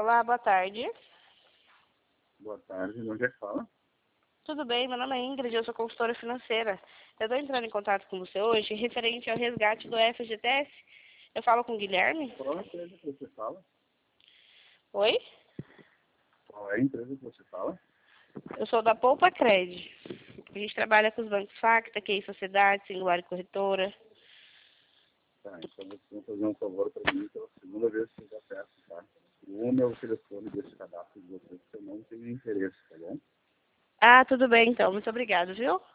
Olá, boa tarde. Boa tarde, de onde é que fala? Tudo bem? Meu nome é Ingrid, eu sou consultora financeira. Eu estou entrando em contato com você hoje referente ao resgate do FGTS. Eu falo com o Guilherme? Qual é a empresa que você fala? Oi? Qual é a empresa que você fala? Eu sou da Poupa Cred. A gente trabalha com os bancos Facta, QI Sociedade, Singular e Corretora. Tá, então você vai fazer um favor para mim pela segunda vez que eu já peço, tá? O meu telefone desse cadastro de vocês, que eu não tenho interesse, tá bom? Ah, tudo bem então. Muito obrigada, viu?